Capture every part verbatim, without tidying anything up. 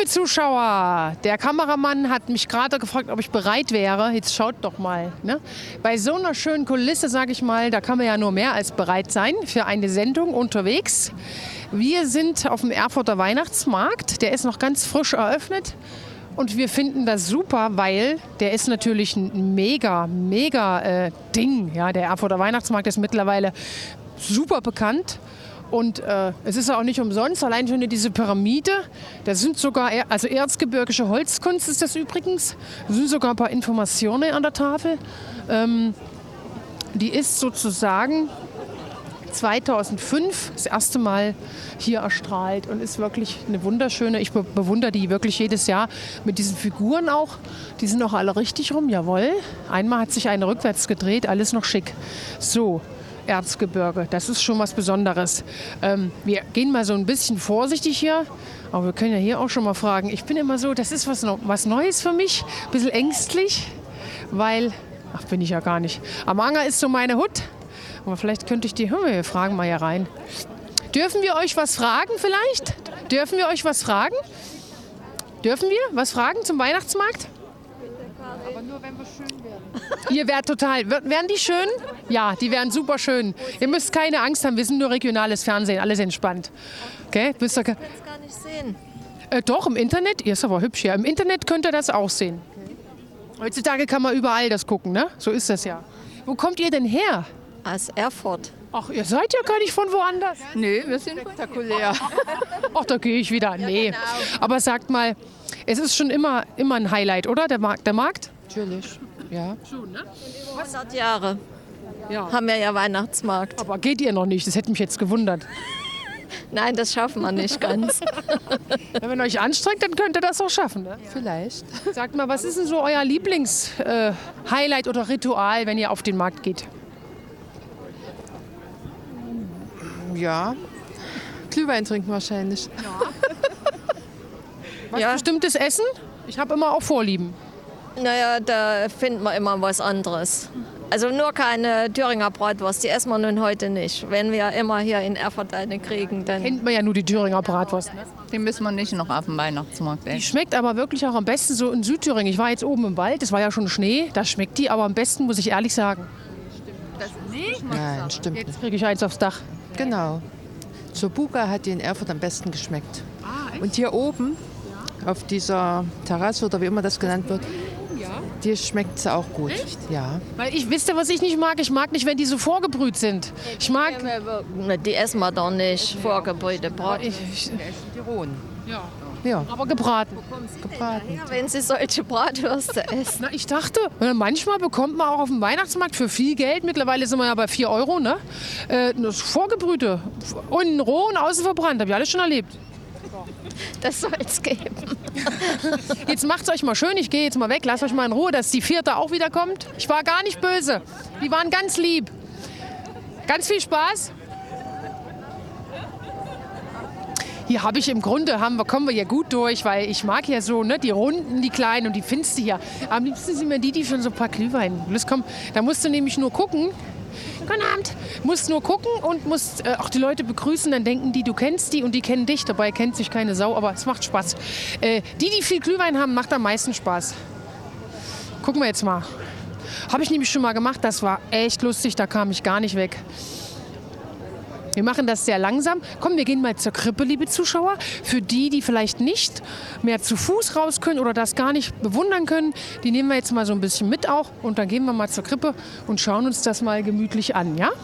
Liebe Zuschauer, der Kameramann hat mich gerade gefragt, ob ich bereit wäre. Jetzt schaut doch mal. Ne? Bei so einer schönen Kulisse, sage ich mal, da kann man ja nur mehr als bereit sein für eine Sendung unterwegs. Wir sind auf dem Erfurter Weihnachtsmarkt. Der ist noch ganz frisch eröffnet. Und wir finden das super, weil der ist natürlich ein mega, mega äh, Ding. Ja, der Erfurter Weihnachtsmarkt ist mittlerweile super bekannt. Und äh, es ist auch nicht umsonst, allein schon diese Pyramide, da sind sogar, er also erzgebirgische Holzkunst ist das übrigens, da sind sogar ein paar Informationen an der Tafel. Ähm, die ist sozusagen zweitausendfünf das erste Mal hier erstrahlt und ist wirklich eine wunderschöne, ich be bewundere die wirklich jedes Jahr mit diesen Figuren auch. Die sind auch alle richtig rum, jawohl. Einmal hat sich eine rückwärts gedreht, alles noch schick. So. Erzgebirge, das ist schon was Besonderes. Ähm, wir gehen mal so ein bisschen vorsichtig hier, aber wir können ja hier auch schon mal fragen. Ich bin immer so, das ist was, was Neues für mich, ein bisschen ängstlich, weil, ach bin ich ja gar nicht. Am Anger ist so meine Hut, aber vielleicht könnte ich die, hm, wir fragen mal hier rein. Dürfen wir euch was fragen vielleicht? Dürfen wir euch was fragen? Dürfen wir was fragen zum Weihnachtsmarkt? Aber nur, wenn wir schön werden. Ihr wärt total, wären die schön? Ja, die wären super schön. Ihr müsst keine Angst haben, wir sind nur regionales Fernsehen, alles entspannt. Okay? Müsst ihr, Ich kann es gar nicht sehen. äh, doch, im Internet, ihr ist aber hübsch hier, im Internet könnt ihr das auch sehen. Heutzutage kann man überall das gucken, ne? So ist das ja. Wo kommt ihr denn her? Aus Erfurt. Ach, ihr seid ja gar nicht von woanders. Nee, wir sind spektakulär. Ach, da gehe ich wieder. Nee. Aber sagt mal, es ist schon immer, immer ein Highlight, oder? Der Markt? Der Markt? Natürlich, ja. hundert Jahre Ja. haben wir ja Weihnachtsmarkt. Aber geht ihr noch nicht? Das hätte mich jetzt gewundert. Nein, das schaffen wir nicht ganz. Wenn ihr euch anstrengt, dann könnt ihr das auch schaffen. Ne? Vielleicht. Sagt mal, was ist denn so euer Lieblings-Highlight oder Ritual, wenn ihr auf den Markt geht? Ja. Glühwein trinken wahrscheinlich. Was Ja. bestimmtes Essen? Ich habe immer auch Vorlieben. Naja, da finden wir immer was anderes. Also nur keine Thüringer Bratwurst, die essen wir nun heute nicht. Wenn wir immer hier in Erfurt eine kriegen, dann... Kennt man ja nur die Thüringer Bratwurst. Ne? Die müssen wir nicht noch auf dem Weihnachtsmarkt Die essen. schmeckt aber wirklich auch am besten so in Südthüringen. Ich war jetzt oben im Wald, es war ja schon Schnee. Da schmeckt die aber am besten, muss ich ehrlich sagen. Nein, stimmt nicht. Jetzt kriege ich eins aufs Dach. Genau. Zur Buga hat die in Erfurt am besten geschmeckt. Und hier oben, auf dieser Terrasse oder wie immer das genannt wird, die schmeckt sie auch gut. Ja. Weil ich, wisst ihr, was ich nicht mag? Ich mag nicht, wenn die so vorgebrüht sind. Ich mag... Die essen wir doch nicht, vorgebrühte Brat. Ich, ich, Tirol. ja. Ja, Aber gebraten. gebraten. Ja, wenn sie solche Bratwürste essen. Na, ich dachte, äh, manchmal bekommt man auch auf dem Weihnachtsmarkt für viel Geld, mittlerweile sind wir ja bei vier Euro, ne? Äh, das Vorgebrühte. Und roh und außen verbrannt. Habe ich alles schon erlebt. Das soll es geben. Jetzt macht's euch mal schön. Ich gehe jetzt mal weg. Lasst euch mal in Ruhe, dass die vierte auch wieder kommt. Ich war gar nicht böse. Die waren ganz lieb. Ganz viel Spaß. Hier habe ich im Grunde, haben wir, kommen wir hier gut durch, weil ich mag ja so, ne, die Runden, die Kleinen und die findest du hier. Am liebsten sind mir die, die schon so ein paar Glühwein. Los, komm, da musst du nämlich nur gucken. Guten Abend. Musst nur gucken und musst äh, auch die Leute begrüßen, dann denken die, du kennst die und die kennen dich. Dabei kennt sich keine Sau, aber es macht Spaß. Äh, die, die viel Glühwein haben, macht am meisten Spaß. Gucken wir jetzt mal. Habe ich nämlich schon mal gemacht, das war echt lustig, da kam ich gar nicht weg. Wir machen das sehr langsam. Komm, wir gehen mal zur Krippe, liebe Zuschauer. Für die, die vielleicht nicht mehr zu Fuß raus können oder das gar nicht bewundern können, die nehmen wir jetzt mal so ein bisschen mit auch. Und dann gehen wir mal zur Krippe und schauen uns das mal gemütlich an, ja?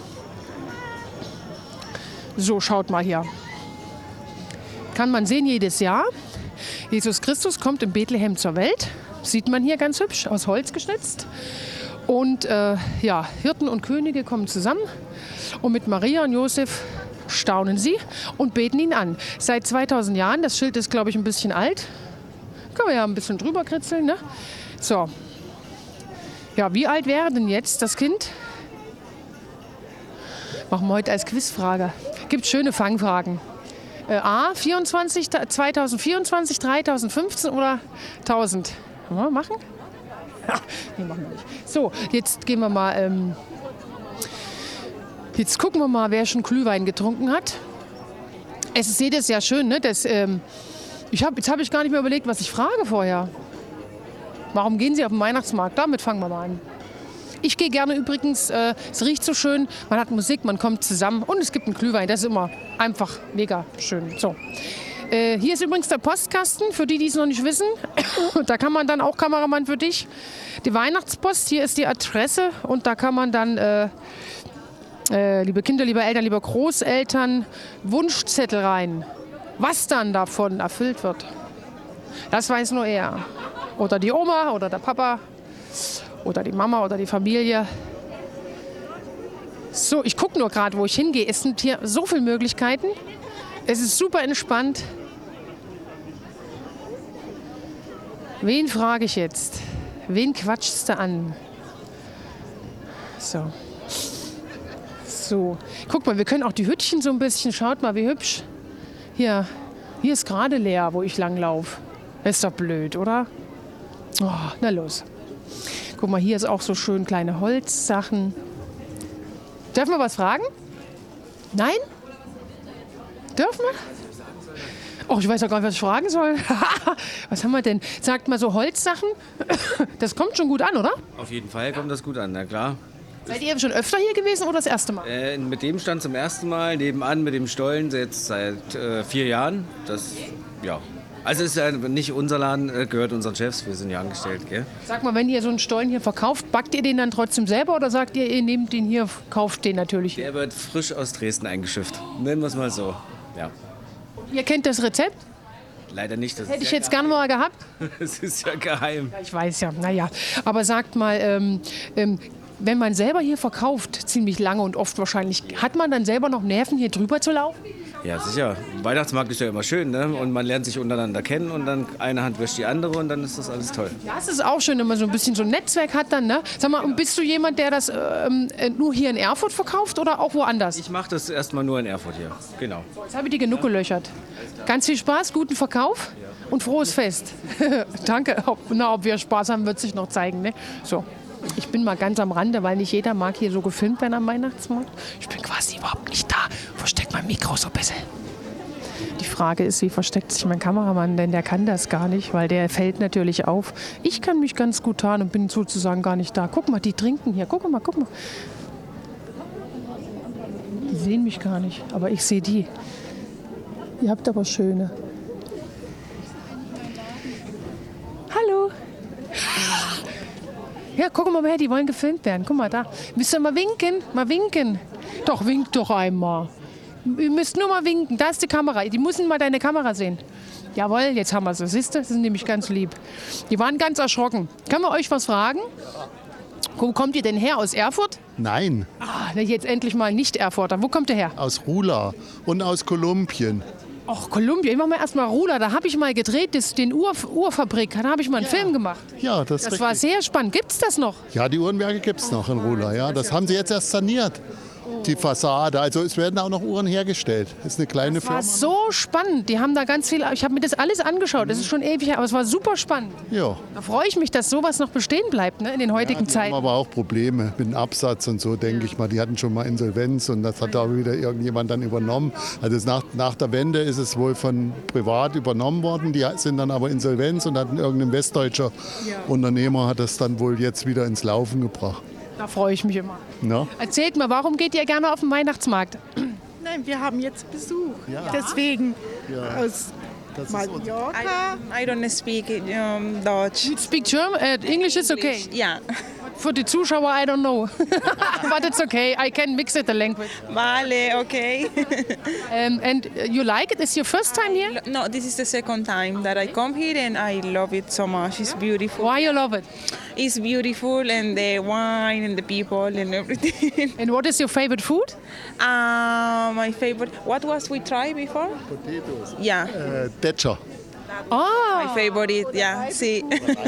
So, schaut mal hier. Kann man sehen jedes Jahr. Jesus Christus kommt in Bethlehem zur Welt. Sieht man hier ganz hübsch, aus Holz geschnitzt. Und äh, ja, Hirten und Könige kommen zusammen und mit Maria und Josef staunen sie und beten ihn an. Seit zweitausend Jahren, das Schild ist, glaube ich, ein bisschen alt. Können wir ja ein bisschen drüber kritzeln, ne? So. Ja, wie alt wäre denn jetzt das Kind? Machen wir heute als Quizfrage. Gibt schöne Fangfragen. Äh, A, vierundzwanzig, zweitausendvierundzwanzig, dreitausendfünfzehn oder tausend? Wollen wir machen? Nee, machen wir nicht. So, jetzt gehen wir mal. Ähm, jetzt gucken wir mal, wer schon Glühwein getrunken hat. Es ist jedes Jahr schön, ne? Das, ähm, Ich hab, jetzt habe ich gar nicht mehr überlegt, was ich frage vorher. Warum gehen Sie auf den Weihnachtsmarkt? Damit fangen wir mal an. Ich gehe gerne übrigens, äh, es riecht so schön, man hat Musik, man kommt zusammen und es gibt einen Glühwein, das ist immer einfach mega schön. So. Äh, hier ist übrigens der Postkasten, für die, die es noch nicht wissen. Da kann man dann auch, Kameramann für dich, die Weihnachtspost, hier ist die Adresse und da kann man dann, äh, äh, liebe Kinder, liebe Eltern, liebe Großeltern, Wunschzettel rein. Was dann davon erfüllt wird, das weiß nur er. Oder die Oma oder der Papa. Oder die Mama oder die Familie. So, ich gucke nur gerade, wo ich hingehe. Es sind hier so viele Möglichkeiten. Es ist super entspannt. Wen frage ich jetzt? Wen quatschst du an? So. So. Guck mal, wir können auch die Hütchen so ein bisschen. Schaut mal, wie hübsch. Hier, hier ist gerade leer, wo ich langlaufe. Ist doch blöd, oder? Oh, na los. Guck mal, hier ist auch so schön kleine Holzsachen. Dürfen wir was fragen? Nein? Dürfen wir? Oh, ich weiß ja gar nicht, was ich fragen soll. Was haben wir denn? Sagt mal so Holzsachen. Das kommt schon gut an, oder? Auf jeden Fall kommt das gut an, na klar. Seid ihr schon öfter hier gewesen oder das erste Mal? Äh, mit dem Stand zum ersten Mal, nebenan mit dem Stollen jetzt seit äh, vier Jahren. Das, ja. Also ist ja nicht unser Laden, äh, gehört unseren Chefs, wir sind ja angestellt, gell? Sag mal, wenn ihr so einen Stollen hier verkauft, backt ihr den dann trotzdem selber oder sagt ihr, ihr nehmt den hier, kauft den natürlich? Der wird frisch aus Dresden eingeschifft, nennen wir es mal so, ja. Ihr kennt das Rezept? Leider nicht. Das Hätte ich ja jetzt gerne mal gehabt. Es ist ja geheim. Ja, ich weiß ja, naja. Aber sagt mal, ähm, ähm, wenn man selber hier verkauft, ziemlich lange und oft wahrscheinlich, hat man dann selber noch Nerven, hier drüber zu laufen? Ja, sicher. Weihnachtsmarkt ist ja immer schön, ne? Und man lernt sich untereinander kennen und dann eine Hand wäscht die andere und dann ist das alles toll. Ja, es ist auch schön, wenn man so ein bisschen so ein Netzwerk hat dann, ne? Sag mal, und bist du jemand, der das ähm, nur hier in Erfurt verkauft oder auch woanders? Ich mache das erstmal nur in Erfurt hier, genau. Jetzt habe ich die genug gelöchert. Ganz viel Spaß, guten Verkauf und frohes Fest. Danke. Ob, na, ob wir Spaß haben, wird sich noch zeigen, ne? So. Ich bin mal ganz am Rande, weil nicht jeder mag hier so gefilmt werden am Weihnachtsmarkt. Ich bin quasi überhaupt nicht da. Versteckt mein Mikro so ein bisschen. Die Frage ist, wie versteckt sich mein Kameramann, denn der kann das gar nicht, weil der fällt natürlich auf. Ich kann mich ganz gut tarnen und bin sozusagen gar nicht da. Guck mal, die trinken hier. Guck mal, guck mal. Die sehen mich gar nicht, aber ich sehe die. Ihr habt aber schöne. Hallo. Ja, guck mal her, die wollen gefilmt werden. Guck mal da. Müsst ihr mal winken? Mal winken. Doch, winkt doch einmal. Ihr müsst nur mal winken. Da ist die Kamera. Die müssen mal deine Kamera sehen. Jawohl, jetzt haben wir sie. Siehst du? Das sind nämlich ganz lieb. Die waren ganz erschrocken. Können wir euch was fragen? Wo kommt ihr denn her? Aus Erfurt? Nein, Ah, jetzt endlich mal nicht Erfurter. Wo kommt ihr her? aus Rula und aus Kolumbien. Ach, Kolumbien. Ich mach mal erstmal Rula. Da habe ich mal gedreht, das, den Ur, Urfabrik. Da habe ich mal einen Film gemacht. Ja, das, Das ist war richtig. sehr spannend. Gibt es das noch? Ja, die Uhrenwerke gibt es noch in Rula. Ja, das haben sie jetzt erst saniert, die Fassade. Also es werden auch noch Uhren hergestellt. Das ist eine kleine Das war Firma. so spannend. Die haben da ganz viel. Ich habe mir das alles angeschaut. Das ist schon ewig her, aber es war super spannend. Ja. Da freue ich mich, dass sowas noch bestehen bleibt, ne, in den heutigen Die haben Zeiten. aber auch Probleme mit dem Absatz und so, denke ich mal. Die hatten schon mal Insolvenz und das hat da wieder irgendjemand dann übernommen. Also es nach, nach der Wende ist es wohl von privat übernommen worden. Die sind dann aber Insolvenz und hatten irgendein westdeutscher Unternehmer hat das dann wohl jetzt wieder ins Laufen gebracht. Da freue ich mich immer. Ja? Erzählt mal, warum geht ihr gerne auf den Weihnachtsmarkt? Nein, wir haben jetzt Besuch. Deswegen aus Das ist Mallorca. I don't speak um, Dutch. Speak German? Uh, English is okay. Yeah. For the Zuschauer, I don't know. But it's okay. I can mix it the language. Vale, okay. Um, and you like it? It's your first time here? No, this is the second time that I come here and I love it so much. It's beautiful. Why you love it? It's beautiful and the wine and the people and everything. And what is your favorite food? uh, my favorite. What was we tried before? Potatoes. Yeah, Äh, Detscher. Ah, my favorite. Yeah, see.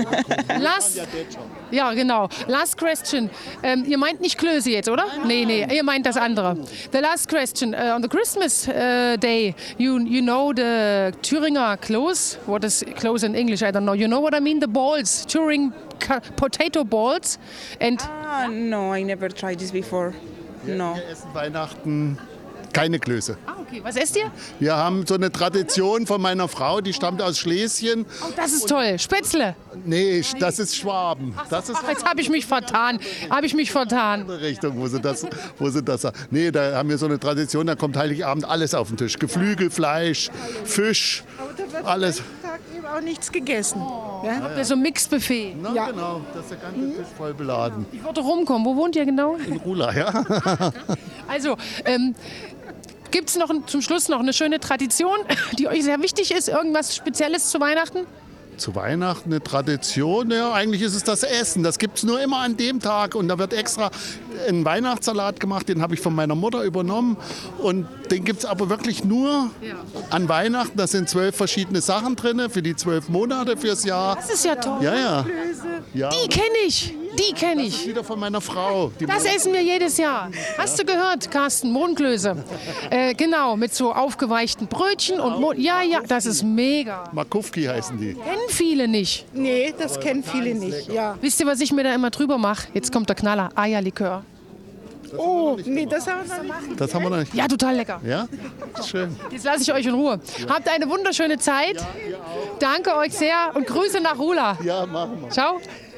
last, ja, genau. Last question. Ähm, ihr meint nicht Klöße jetzt, oder? Nee, nee, ihr meint das andere. The last question. Uh, on the Christmas uh, day, you you know the Thüringer Klöße? What is Klöße in English? I don't know. You know what I mean? The balls, Thüring ca- potato balls. And Ah, no, I never tried this before. No. Wir essen Weihnachten Keine Klöße. Ah, okay. Was esst ihr? Wir haben so eine Tradition von meiner Frau, die stammt aus Schlesien. Oh, das ist toll. Spätzle. Nee, das ist Schwaben. Das ist Ach, jetzt habe ich mich vertan. Habe ich mich vertan. eine Richtung, wo sie das, wo sie das. Nee, da haben wir so eine Tradition, da kommt Heiligabend alles auf den Tisch. Geflügel, Fleisch, Fisch, alles. Tag eben auch nichts gegessen. Ja? Habt ihr so ein Mixbuffet? Na, Ja. genau, das ist der ganze Tisch voll beladen. Ich wollte rumkommen. Wo wohnt ihr genau? In Rula, ja. Also, ähm, gibt es noch ein- zum Schluss noch eine schöne Tradition, die euch sehr wichtig ist? Irgendwas Spezielles zu Weihnachten? Zu Weihnachten eine Tradition, ja, eigentlich ist es das Essen. Das gibt es nur immer an dem Tag und da wird extra ein Weihnachtssalat gemacht, den habe ich von meiner Mutter übernommen und den gibt es aber wirklich nur an Weihnachten. Da sind zwölf verschiedene Sachen drin für die zwölf Monate fürs Jahr. Das ist ja toll. Ja, ja. ja Die kenne ich. Die kenne ich. wieder von meiner Frau. Die Das essen wir jedes Jahr. Hast du gehört, Carsten? Mohnklöße. Äh, genau, mit so aufgeweichten Brötchen und Mohn. Ja, ja, das ist mega. Makufki heißen die. Kennen viele nicht. Nee, das kennen viele nicht. Ja. Wisst ihr, was ich mir da immer drüber mache? Jetzt kommt der Knaller. Eierlikör. Oh, nee, das haben wir noch nicht. Das haben wir noch nicht. Ja, total lecker. Ja? Schön. Jetzt lasse ich euch in Ruhe. Habt eine wunderschöne Zeit. Danke euch sehr und Grüße nach Rula. Ja, machen wir. Ciao.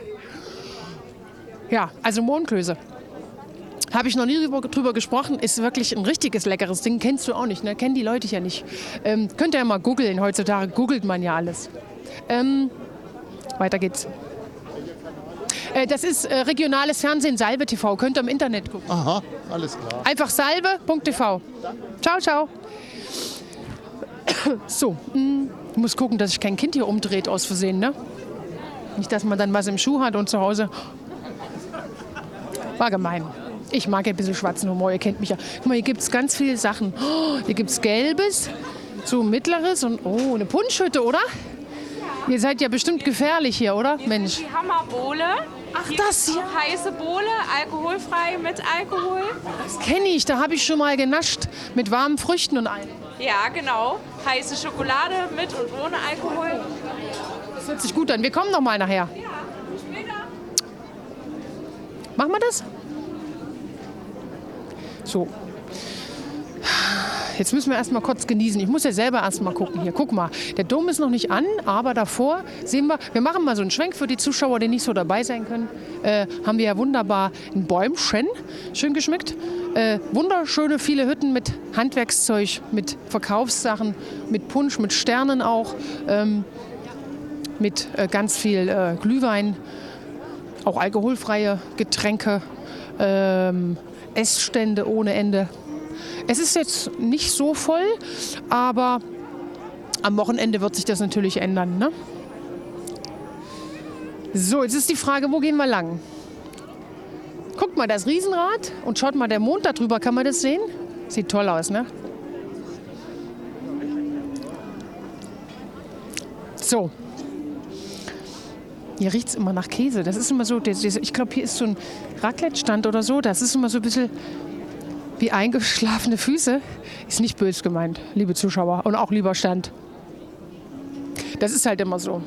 Ja, also Mohnklöße. Habe ich noch nie drüber, drüber gesprochen. Ist wirklich ein richtiges leckeres Ding. Kennst du auch nicht, ne? Kennen die Leute ja nicht. Ähm, könnt ihr ja mal googeln. Heutzutage googelt man ja alles. Ähm, weiter geht's. Äh, das ist äh, regionales Fernsehen, Salbe T V. Könnt ihr im Internet gucken. Aha, alles klar. Einfach salbe punkt t v. Ciao, ciao. So, mh, ich muss gucken, dass sich kein Kind hier umdreht aus Versehen, ne? Nicht, dass man dann was im Schuh hat und zu Hause. War gemein. Ich mag ja ein bisschen schwarzen Humor, ihr kennt mich ja. Guck mal, hier gibt es ganz viele Sachen. Oh, hier gibt es Gelbes, so Mittleres und oh, eine Punschhütte, oder? Ihr seid ja bestimmt gefährlich hier, oder? Mensch. Die Hammerbohle. Ach, Hier das ist hier. noch heiße Bohle, alkoholfrei mit Alkohol. Das kenne ich, da habe ich schon mal genascht. Mit warmen Früchten und allem. Ja, genau. Heiße Schokolade mit und ohne Alkohol. Das hört sich gut an. Wir kommen noch mal nachher. Machen wir das? So. Jetzt müssen wir erst mal kurz genießen. Ich muss ja selber erst mal gucken. Hier, guck mal. Der Dom ist noch nicht an, aber davor sehen wir, wir machen mal so einen Schwenk für die Zuschauer, die nicht so dabei sein können. Äh, haben wir ja wunderbar ein Bäumchen, schön geschmückt. Äh, wunderschöne viele Hütten mit Handwerkszeug, mit Verkaufssachen, mit Punsch, mit Sternen auch, ähm, mit äh, ganz viel äh, Glühwein, auch alkoholfreie Getränke, ähm, Essstände ohne Ende. Es ist jetzt nicht so voll, aber am Wochenende wird sich das natürlich ändern, ne? So, jetzt ist die Frage, wo gehen wir lang? Guckt mal, das Riesenrad und schaut mal, der Mond da drüber, kann man das sehen? Sieht toll aus, ne? So. Hier riecht es immer nach Käse. Das ist immer so, das, das, ich glaube, hier ist so ein Raclette-Stand oder so. Das ist immer so ein bisschen wie eingeschlafene Füße. Ist nicht böse gemeint, liebe Zuschauer und auch lieber Stand. Das ist halt immer so.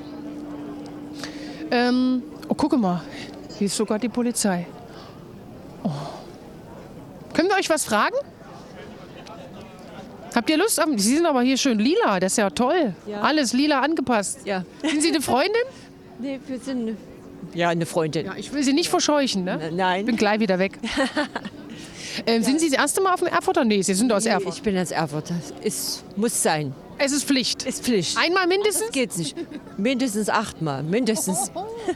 Ähm, oh, gucke mal, hier ist sogar die Polizei. Oh. Können wir euch was fragen? Habt ihr Lust? Sie sind aber hier schön lila, das ist ja toll. Ja. Alles lila angepasst. Ja. Sind Sie eine Freundin? Nee, wir sind ja eine Freundin. Ja, ich will Sie nicht verscheuchen, ne? Nein. Ich bin gleich wieder weg. ähm, Sind Sie das erste Mal auf dem Erfurter? Nee, Sie sind aus Nee, Erfurt. ich bin aus Erfurt. Es muss sein. Es ist Pflicht. Ist Pflicht. Einmal mindestens? Das geht's nicht. Mindestens achtmal. Mindestens.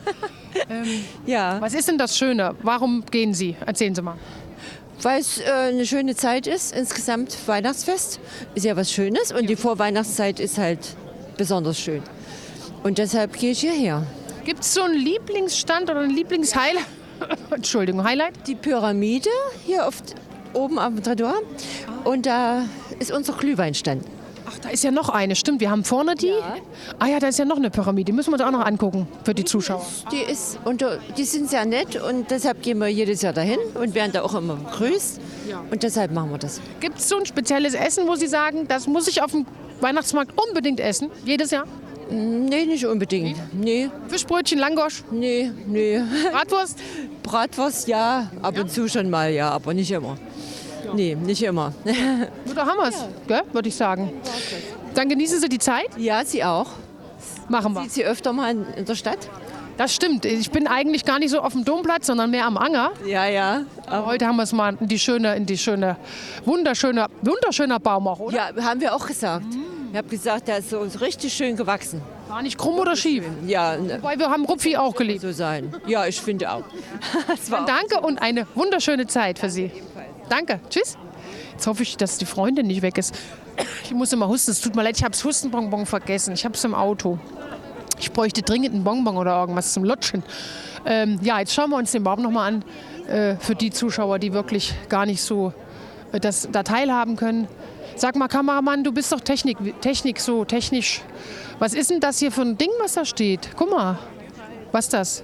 Ja. Was ist denn das Schöne? Warum gehen Sie? Erzählen Sie mal. Weil es äh, eine schöne Zeit ist, insgesamt Weihnachtsfest. Ist ja was Schönes und die Vorweihnachtszeit ist halt besonders schön. Und deshalb gehe ich hierher. Gibt es so einen Lieblingsstand oder ein Lieblingshighlight? Entschuldigung, Highlight? Die Pyramide hier auf, oben am Trattor. Und da ist unser Glühweinstand. Ach, da ist ja noch eine, stimmt. Wir haben vorne die. Ah ja, da ist ja noch eine Pyramide. Die müssen wir uns auch noch angucken für die Zuschauer. Die, ist unter, die sind sehr nett und deshalb gehen wir jedes Jahr dahin und werden da auch immer begrüßt. Und deshalb machen wir das. Gibt es so ein spezielles Essen, wo Sie sagen, das muss ich auf dem Weihnachtsmarkt unbedingt essen? Jedes Jahr? Nee, nicht unbedingt. Nee. Fischbrötchen, Langosch? Nee, nee. Bratwurst? Bratwurst, ja. Ab und zu schon mal, ja, aber nicht immer. Nee, nicht immer. Oder haben wir es, ja. würde ich sagen. Dann genießen Sie die Zeit. Ja, Sie auch. Machen wir. Sind Sie öfter mal in der Stadt? Das stimmt. Ich bin eigentlich gar nicht so auf dem Domplatz, sondern mehr am Anger. Ja, ja. Aber heute haben wir es mal in die schöne, in die schöne, wunderschöne, wunderschöner Baum auch, oder? Ja, haben wir auch gesagt. Ich habe gesagt, der ist so richtig schön gewachsen. War nicht krumm oder schief? Ja. Wobei wir haben Rupfi auch geliebt. So sein. Ja, ich finde auch. Dann danke und eine wunderschöne Zeit für Sie. Danke. Tschüss. Jetzt hoffe ich, dass die Freundin nicht weg ist. Ich muss immer husten. Es tut mir leid, ich habe das Hustenbonbon vergessen. Ich habe es im Auto. Ich bräuchte dringend einen Bonbon oder irgendwas zum Lutschen. Ähm, ja, jetzt schauen wir uns den Baum noch mal an. Äh, für die Zuschauer, die wirklich gar nicht so äh, das, da teilhaben können. Sag mal, Kameramann, du bist doch Technik, Technik so technisch. Was ist denn das hier für ein Ding, was da steht? Guck mal. Was ist das?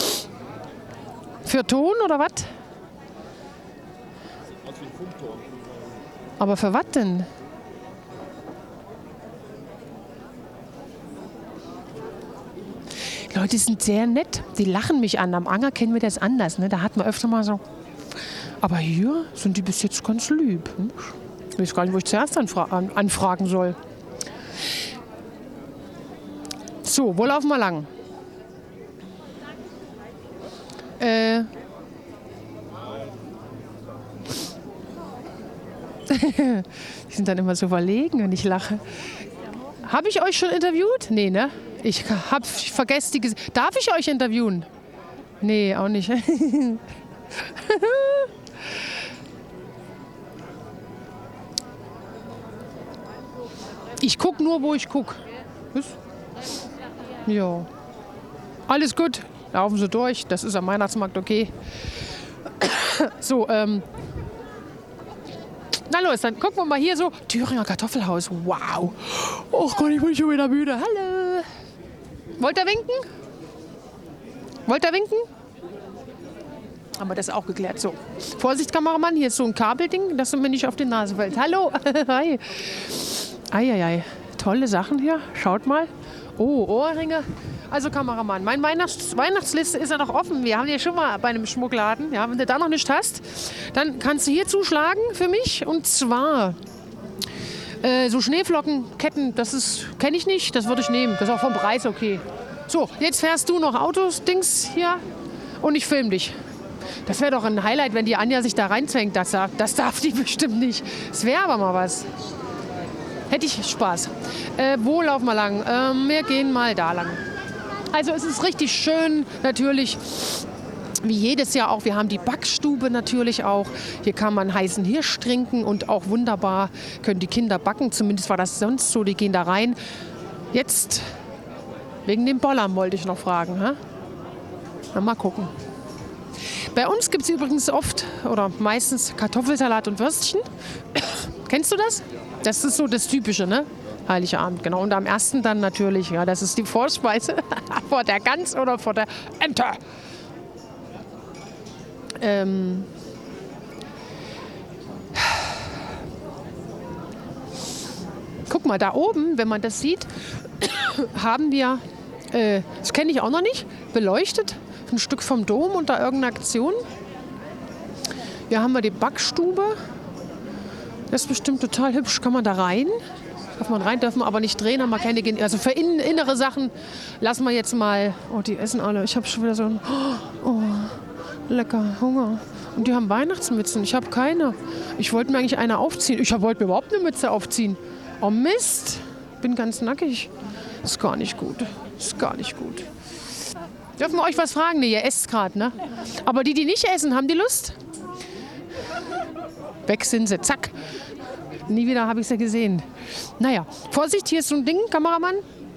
Für Ton oder was? Aber für was denn? Die Leute sind sehr nett. Die lachen mich an. Am Anger kennen wir das anders. Ne? Da hat man öfter mal so. Aber hier sind die bis jetzt ganz lieb. Hm? Ich weiß gar nicht, wo ich zuerst anfra an anfragen soll. So, wo laufen wir lang? Äh. Die sind dann immer so verlegen, wenn ich lache. Habe ich euch schon interviewt? Nee, ne? Ich hab ich vergessen die Ges Darf ich euch interviewen? Nee, auch nicht. Ich guck nur, wo ich guck. Was? Ja. Alles gut. Laufen Sie durch. Das ist am Weihnachtsmarkt okay. So, ähm. Na los, dann gucken wir mal hier so. Thüringer Kartoffelhaus. Wow. Oh Gott, ich bin schon wieder müde. Hallo. Wollt ihr winken? Wollt ihr winken? Haben wir das auch geklärt. So. Vorsicht, Kameramann, hier ist so ein Kabelding, dass du mir nicht auf die Nase fällt. Hallo. Hi. Eieiei. Tolle Sachen hier. Schaut mal. Oh, Ohrringe. Also Kameramann, mein Weihnachts Weihnachtsliste ist ja noch offen. Wir haben ja schon mal bei einem Schmuckladen. Ja, wenn du da noch nicht hast, dann kannst du hier zuschlagen für mich. Und zwar äh, so Schneeflockenketten, das ist kenne ich nicht, das würde ich nehmen. Das ist auch vom Preis okay. So, jetzt fährst du noch Autos, Dings hier und ich filme dich. Das wäre doch ein Highlight, wenn die Anja sich da reinzwängt. Das darf, das darf die bestimmt nicht. Das wäre aber mal was. Hätte ich Spaß. Äh, wo laufen wir lang? Ähm, wir gehen mal da lang. Also es ist richtig schön, natürlich, wie jedes Jahr auch. Wir haben die Backstube natürlich auch. Hier kann man heißen Hirsch trinken und auch wunderbar können die Kinder backen. Zumindest war das sonst so, die gehen da rein. Jetzt wegen dem Bollern wollte ich noch fragen. Hä? Na, mal gucken. Bei uns gibt es übrigens oft oder meistens Kartoffelsalat und Würstchen. Kennst du das? Das ist so das Typische, ne? Heiligabend, genau. Und am ersten dann natürlich, ja, das ist die Vorspeise vor der Gans oder vor der Ente. Ähm. Guck mal, da oben, wenn man das sieht, haben wir, äh, das kenne ich auch noch nicht, beleuchtet, ein Stück vom Dom unter irgendeiner Aktion. Hier haben wir die Backstube. Das ist bestimmt total hübsch. Kann man da rein? Darf man rein, dürfen wir aber nicht drehen, haben wir keine, also für innen, innere Sachen lassen wir jetzt mal, oh, die essen alle, ich habe schon wieder so ein, oh, lecker, Hunger. Und die haben Weihnachtsmützen, ich habe keine. Ich wollte mir eigentlich eine aufziehen, ich wollte mir überhaupt eine Mütze aufziehen. Oh Mist, bin ganz nackig. Ist gar nicht gut, ist gar nicht gut. Dürfen wir euch was fragen? Nee, ihr esst gerade, ne? Aber die, die nicht essen, haben die Lust? Weg sind sie, zack. Nie wieder habe ich sie gesehen. Naja, Vorsicht, hier ist so ein Ding, Kameramann.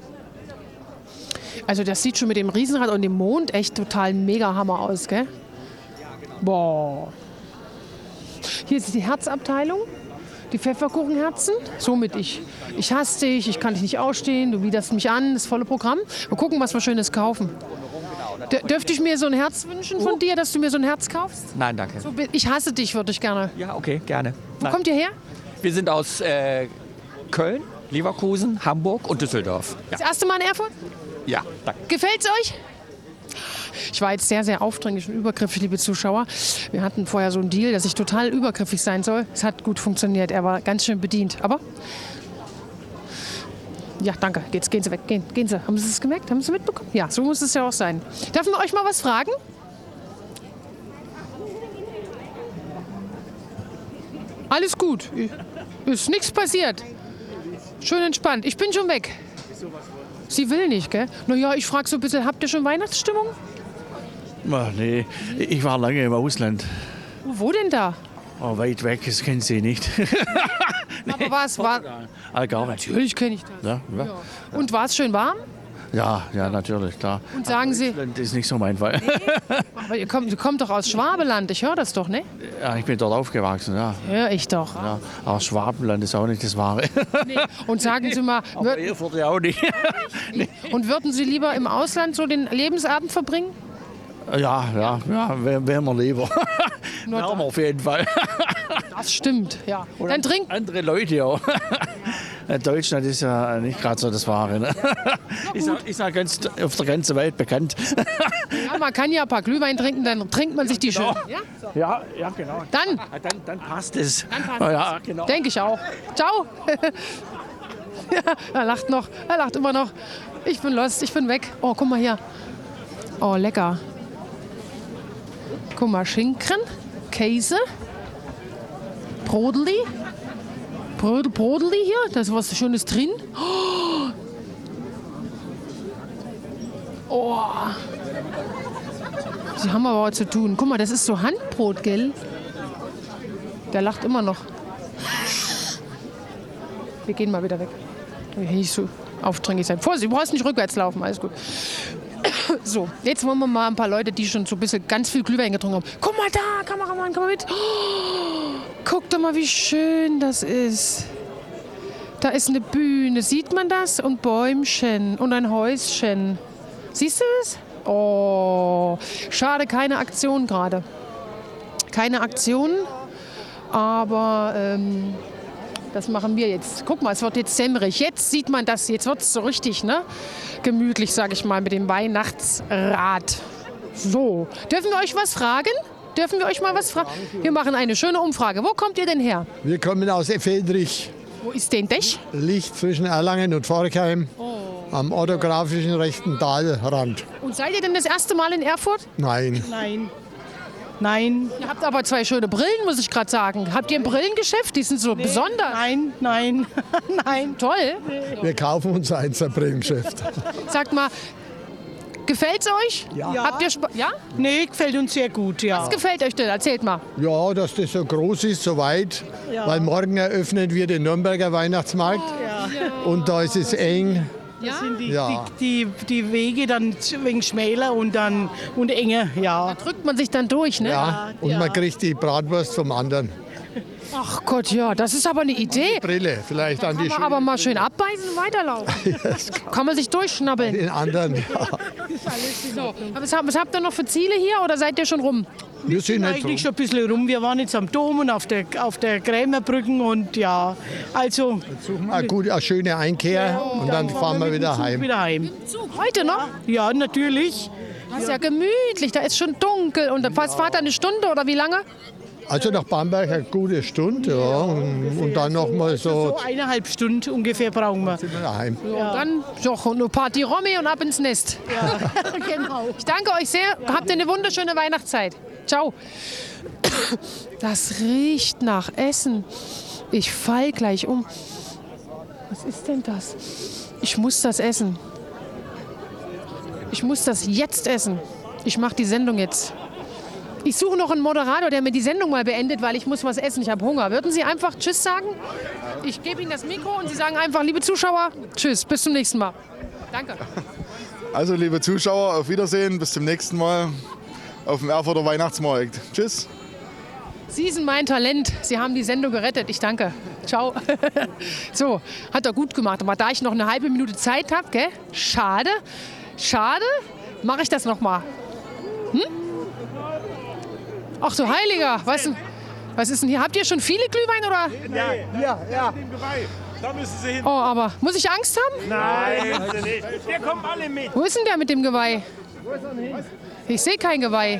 Also das sieht schon mit dem Riesenrad und dem Mond echt total mega Hammer aus, gell? Boah. Hier ist die Herzabteilung, die Pfefferkuchenherzen. Somit ich. Ich hasse dich, ich kann dich nicht ausstehen, du widerst mich an, das volle Programm. Mal gucken, was wir Schönes kaufen. D dürfte ich mir so ein Herz wünschen von dir, dass du mir so ein Herz kaufst? Nein, danke. So, ich hasse dich, würde ich gerne. Ja, okay, gerne. Wo Nein. kommt ihr her? Wir sind aus äh, Köln, Leverkusen, Hamburg und Düsseldorf. Ja. Das erste Mal in Erfurt? Ja, danke. Gefällt's euch? Ich war jetzt sehr, sehr aufdringlich und übergriffig, liebe Zuschauer. Wir hatten vorher so einen Deal, dass ich total übergriffig sein soll. Es hat gut funktioniert. Er war ganz schön bedient. Aber ja, danke. Jetzt gehen Sie weg. Gehen, gehen Sie. Haben Sie es gemerkt? Haben Sie es mitbekommen? Ja, so muss es ja auch sein. Dürfen wir euch mal was fragen? Alles gut. Ist nichts passiert. Schön entspannt. Ich bin schon weg. Sie will nicht, gell? Naja, ich frage so ein bisschen, habt ihr schon Weihnachtsstimmung? Ach, nee, ich war lange im Ausland. Wo denn da? Oh, weit weg, das kennen Sie nicht. Aber was war? Algarve. Natürlich kenne ich das. Ja, ja. Und war es schön warm? Ja, ja, natürlich, klar. Und sagen Sie, Das ist nicht so mein Fall. aber ihr kommt, ihr kommt doch aus Schwabeland, ich höre das doch, ne? Ja, ich bin dort aufgewachsen, ja. Hör ich doch. ja. Aber Schwabenland ist auch nicht das Wahre. Nee. Und sagen Sie mal, Aber Erfurt ja auch nicht. und würden Sie lieber im Ausland so den Lebensabend verbringen? Ja, ja, ja, wären wär wir lieber. Nur Wärmer auf jeden Fall. Das stimmt, ja. Und Dann trinkt. andere Leute auch. Deutschland ist ja nicht gerade so das Wahre. Ne? Ist, ja, ist ja ganz auf der ganzen Welt bekannt. Ja, man kann ja ein paar Glühwein trinken, dann trinkt man sich die Genau. schön. Ja? Ja, ja, genau. Dann, Ja, dann, dann passt es. Dann passt Oh, ja, genau. denke ich auch. Ciao. Ja, er lacht noch, er lacht immer noch. Ich bin lost, ich bin weg. Oh, guck mal hier. Oh, lecker. Guck mal, Schinken, Käse, Brodeli. Brod, Brodeli hier, da ist was Schönes drin. Oh. Sie haben aber was zu tun. Guck mal, das ist so Handbrot, gell? Der lacht immer noch. Wir gehen mal wieder weg. Ich will nicht so aufdringlich sein. Vorsicht, du brauchst nicht rückwärts laufen, alles gut. So, jetzt wollen wir mal ein paar Leute, die schon so ein bisschen ganz viel Glühwein getrunken haben. Guck mal da, Kameramann, komm mal mit. Oh, guck doch mal, wie schön das ist. Da ist eine Bühne, sieht man das? Und Bäumchen und ein Häuschen. Siehst du es? Oh, schade, keine Aktion gerade. Keine Aktion, aber ähm, das machen wir jetzt. Guck mal, es wird jetzt dämmerig. Jetzt sieht man das, jetzt wird es so richtig, ne? Gemütlich, sage ich mal, mit dem Weihnachtsrad. So, dürfen wir euch was fragen? Dürfen wir euch mal was fragen? Wir machen eine schöne Umfrage. Wo kommt ihr denn her? Wir kommen aus Effeldrich. Wo ist denn das? Liegt zwischen Erlangen und Forchheim. Am orthografischen rechten Talrand. Und seid ihr denn das erste Mal in Erfurt? Nein. Nein. Nein. Ihr habt aber zwei schöne Brillen, muss ich gerade sagen. Habt ihr ein Brillengeschäft? Die sind so Nee, besonders. Nein, nein, nein. Toll. Wir kaufen uns eins ein Brillengeschäft. Sagt mal, gefällt's euch? Ja. Habt ihr Spa ja? Nee, gefällt uns sehr gut, ja. Was gefällt euch denn? Erzählt mal. Ja, dass das so groß ist, so weit. Ja. Weil morgen eröffnen wir den Nürnberger Weihnachtsmarkt. Und da ist es eng. Ja? Sind die, Ja. die, die, die Wege dann ein wenig schmäler und, dann, und enger, ja. Drückt man sich dann durch, ne? Ja. Und ja. man kriegt die Bratwurst vom anderen. Ach Gott, ja, das ist aber eine Idee. Brille, vielleicht an die Kann man aber mal schön abbeißen und weiterlaufen. Kann man sich durchschnabbeln. Den anderen. Ja. So. Was, habt, was habt ihr noch für Ziele hier oder seid ihr schon rum? Wir sind nicht Eigentlich so. schon ein bisschen rum. Wir waren jetzt am Dom und auf der, auf der Krämerbrücken und ja, also Eine, gute, eine schöne Einkehr und dann fahren wir wieder heim. wieder heim. Heute noch? Ja, natürlich. Das ist ja gemütlich, da ist schon dunkel. Und was fahrt ihr eine Stunde oder wie lange? Also nach Bamberg eine gute Stunde, ja. Und, und dann noch mal so So eineinhalb Stunden ungefähr brauchen wir. daheim. Und dann doch eine Party Romy und ab ins Nest. Genau. Ich danke euch sehr. Habt ihr eine wunderschöne Weihnachtszeit. Ciao. Das riecht nach Essen. Ich fall gleich um. Was ist denn das? Ich muss das essen. Ich muss das jetzt essen. Ich mache die Sendung jetzt. Ich suche noch einen Moderator, der mir die Sendung mal beendet, weil ich muss was essen. Ich habe Hunger. Würden Sie einfach Tschüss sagen? Ich gebe Ihnen das Mikro und Sie sagen einfach, liebe Zuschauer, Tschüss, bis zum nächsten Mal. Danke. Also liebe Zuschauer, auf Wiedersehen, bis zum nächsten Mal auf dem Erfurter Weihnachtsmarkt. Tschüss. Sie sind mein Talent. Sie haben die Sendung gerettet. Ich danke. Ciao. So, hat er gut gemacht. Aber da ich noch eine halbe Minute Zeit habe, gell? Schade. Schade. Mache ich das noch mal. Hm? Ach du Heiliger. Was, was ist denn hier? Habt ihr schon viele Glühwein oder? Ja, ja, ja. Da müssen Sie hin. Oh, aber muss ich Angst haben? Nein, wir kommen alle mit. Wo ist denn der mit dem Geweih? Ich sehe kein Geweih.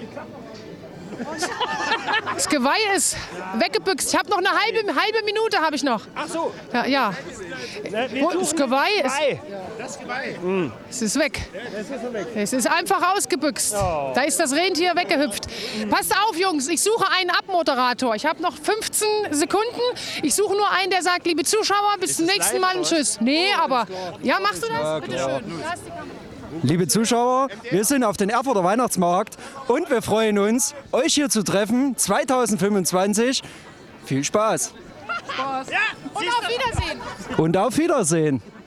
Das Geweih ist weggebüxt. Ich habe noch eine halbe, halbe Minute habe ich noch. Ach so. Ja, ja. Wo, das Geweih ist, Das Geweih. es ist weg. Es ist einfach ausgebüxt. Da ist das Rentier weggehüpft. Passt auf, Jungs, ich suche einen Abmoderator. Ich habe noch fünfzehn Sekunden. Ich suche nur einen, der sagt, liebe Zuschauer, bis zum nächsten Mal und tschüss. Nee, aber... Ja, machst du das? Bitte schön. Da ist die Kamera. Liebe Zuschauer, wir sind auf den Erfurter Weihnachtsmarkt und wir freuen uns, euch hier zu treffen zweitausendfünfundzwanzig. Viel Spaß Spaß. Und auf Wiedersehen. und auf Wiedersehen.